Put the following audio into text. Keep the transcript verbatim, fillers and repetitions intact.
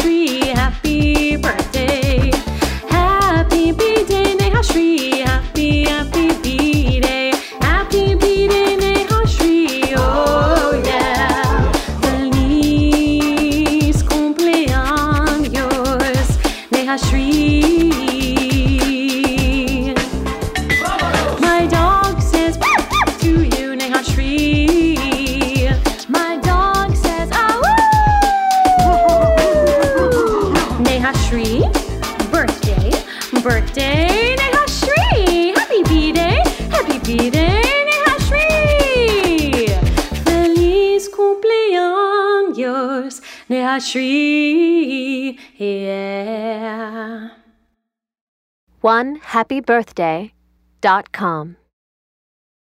Shri, happy birthday. Happy B-Day, Neha Shri, happy, happy B-Day. Happy B-Day, Neha Shri, oh yeah. Feliz cumpleaños, Neha Shri. My dog says to you, Neha Shri. My dog says, ah woo! Neha Shri, birthday, birthday, Neha Shri. Happy B-Day, happy B-Day, Neha Shri. Feliz cumpleaños, Neha Shri, yeah. one happy birthday dot com